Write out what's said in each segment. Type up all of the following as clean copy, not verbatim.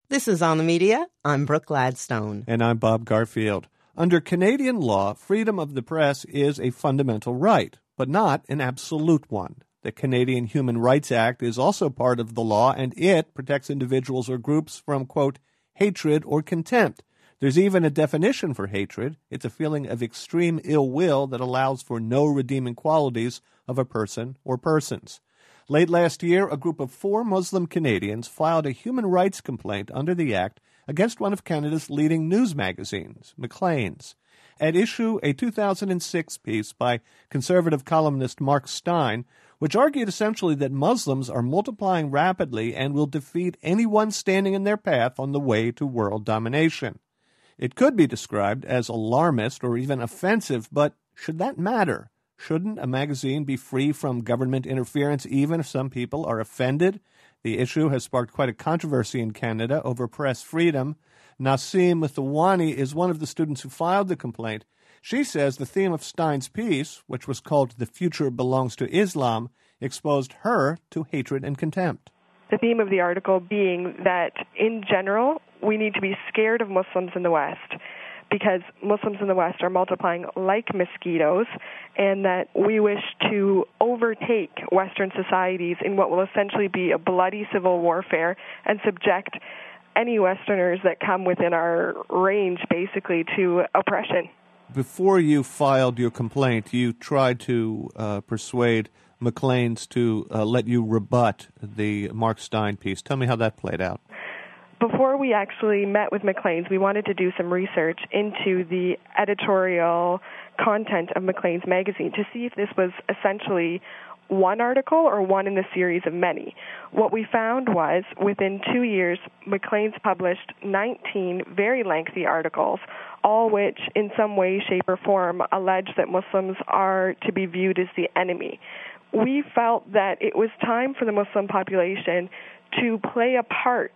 This is On the Media. I'm Brooke Gladstone. And I'm Bob Garfield. Under Canadian law, freedom of the press is a fundamental right, but not an absolute one. The Canadian Human Rights Act is also part of the law, and it protects individuals or groups from, quote, hatred or contempt. There's even a definition for hatred. It's a feeling of extreme ill will that allows for no redeeming qualities of a person or persons. Late last year, a group of 4 Muslim Canadians filed a human rights complaint under the Act against one of Canada's leading news magazines, Maclean's. At issue, a 2006 piece by conservative columnist Mark Steyn, which argued essentially that Muslims are multiplying rapidly and will defeat anyone standing in their path on the way to world domination. It could be described as alarmist or even offensive, but should that matter? Shouldn't a magazine be free from government interference even if some people are offended? The issue has sparked quite a controversy in Canada over press freedom. Naseem Muthawani is one of the students who filed the complaint. She says the theme of Steyn's piece, which was called "The Future Belongs to Islam," exposed her to hatred and contempt. The theme of the article being that, in general, we need to be scared of Muslims in the West, because Muslims in the West are multiplying like mosquitoes, and that we wish to overtake Western societies in what will essentially be a bloody civil warfare and subject any Westerners that come within our range, basically, to oppression. Before you filed your complaint, you tried to persuade Maclean's to let you rebut the Mark Steyn piece. Tell me how that played out. Before we actually met with Maclean's, we wanted to do some research into the editorial content of Maclean's magazine to see if this was essentially one article or one in the series of many. What we found was, within 2 years, Maclean's published 19 very lengthy articles, all which, in some way, shape, or form, allege that Muslims are to be viewed as the enemy. We felt that it was time for the Muslim population to play a part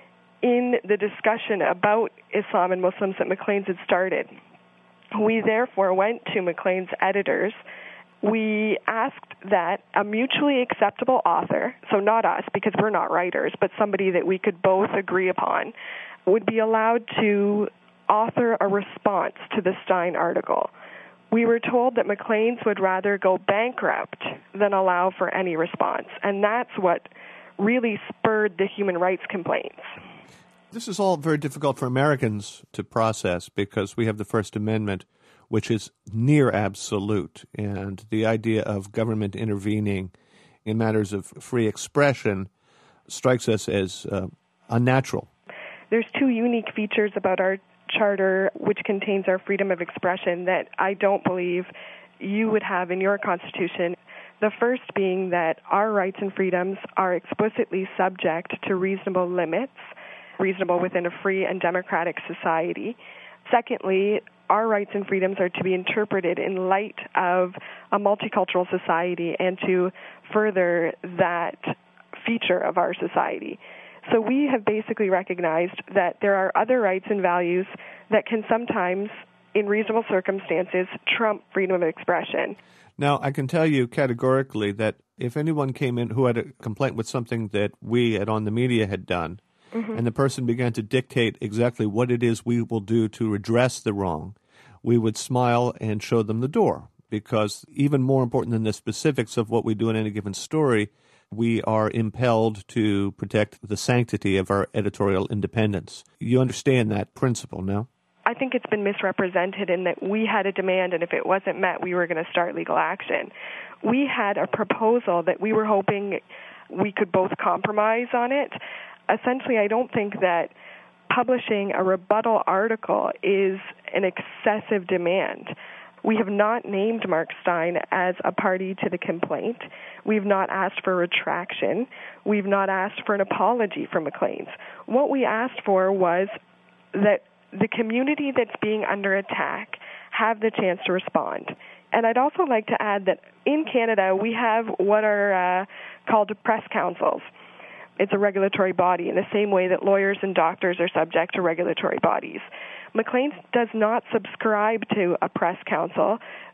in the discussion about Islam and Muslims that Maclean's had started. We therefore went to Maclean's editors. We asked that a mutually acceptable author, so not us because we're not writers, but somebody that we could both agree upon, would be allowed to author a response to the Steyn article. We were told that Maclean's would rather go bankrupt than allow for any response, and that's what really spurred the human rights complaints. This is all very difficult for Americans to process because we have the First Amendment, which is near absolute, and the idea of government intervening in matters of free expression strikes us as unnatural. There's 2 unique features about our charter, which contains our freedom of expression, that I don't believe you would have in your Constitution. The first being that our rights and freedoms are explicitly subject to reasonable limits, reasonable within a free and democratic society. Secondly, our rights and freedoms are to be interpreted in light of a multicultural society and to further that feature of our society. So we have basically recognized that there are other rights and values that can sometimes, in reasonable circumstances, trump freedom of expression. Now, I can tell you categorically that if anyone came in who had a complaint with something that we at On the Media had done, and the person began to dictate exactly what it is we will do to redress the wrong, we would smile and show them the door. Because even more important than the specifics of what we do in any given story, we are impelled to protect the sanctity of our editorial independence. You understand that principle, no? I think it's been misrepresented in that we had a demand, and if it wasn't met, we were going to start legal action. We had a proposal that we were hoping we could both compromise on it. Essentially, I don't think that publishing a rebuttal article is an excessive demand. We have not named Mark Steyn as a party to the complaint. We've not asked for retraction. We've not asked for an apology from Maclean's. What we asked for was that the community that's being under attack have the chance to respond. And I'd also like to add that in Canada, we have what are called press councils. It's a regulatory body in the same way that lawyers and doctors are subject to regulatory bodies. Maclean's does not subscribe to a press council,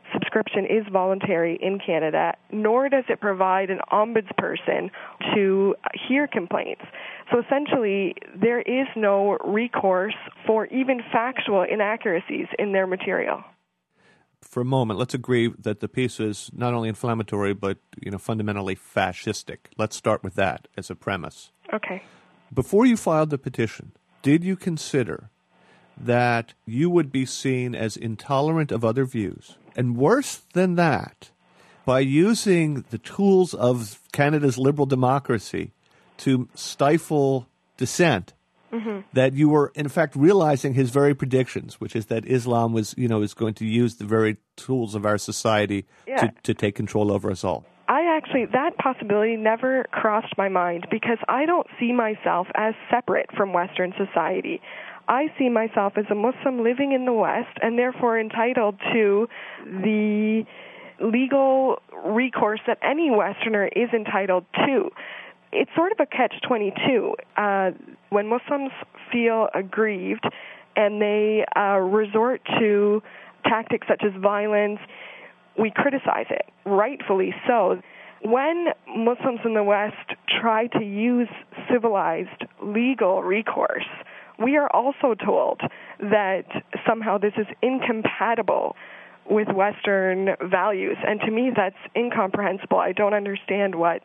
subscription is voluntary in Canada, nor does it provide an ombudsperson to hear complaints. So essentially, there is no recourse for even factual inaccuracies in their material. For a moment, let's agree that the piece is not only inflammatory, but fundamentally fascistic. Let's start with that as a premise. Okay. Before you filed the petition, did you consider that you would be seen as intolerant of other views? And worse than that, by using the tools of Canada's liberal democracy to stifle dissent, that you were, in fact, realizing his very predictions, which is that Islam was, is going to use the very tools of our society to take control over us all? That possibility never crossed my mind because I don't see myself as separate from Western society. I see myself as a Muslim living in the West and therefore entitled to the legal recourse that any Westerner is entitled to. It's sort of a catch-22. When Muslims feel aggrieved and they resort to tactics such as violence, we criticize it, rightfully so. When Muslims in the West try to use civilized legal recourse, we are also told that somehow this is incompatible with Western values. And to me, that's incomprehensible. I don't understand what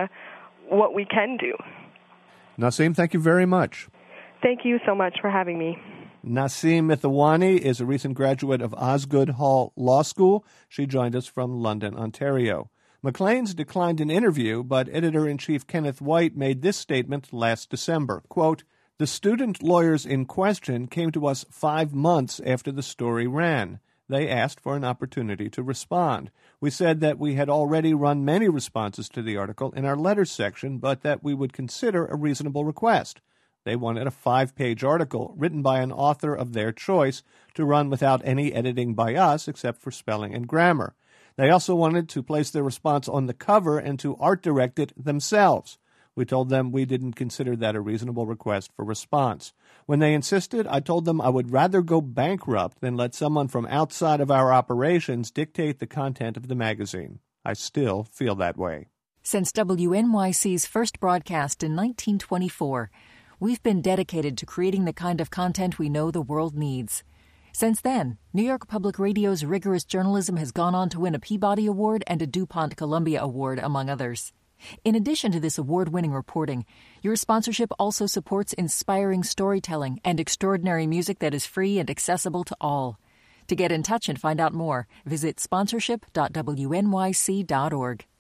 we can do. Naseem, thank you very much. Thank you so much for having me. Naseem Mithawani is a recent graduate of Osgoode Hall Law School. She joined us from London, Ontario. Maclean's declined an interview, but editor-in-chief Kenneth White made this statement last December, quote, "The student lawyers in question came to us 5 months after the story ran. They asked for an opportunity to respond. We said that we had already run many responses to the article in our letters section, but that we would consider a reasonable request. They wanted a 5-page article written by an author of their choice to run without any editing by us except for spelling and grammar. They also wanted to place their response on the cover and to art direct it themselves. We told them we didn't consider that a reasonable request for response. When they insisted, I told them I would rather go bankrupt than let someone from outside of our operations dictate the content of the magazine. I still feel that way." Since WNYC's first broadcast in 1924, we've been dedicated to creating the kind of content we know the world needs. Since then, New York Public Radio's rigorous journalism has gone on to win a Peabody Award and a DuPont Columbia Award, among others. In addition to this award-winning reporting, your sponsorship also supports inspiring storytelling and extraordinary music that is free and accessible to all. To get in touch and find out more, visit sponsorship.wnyc.org.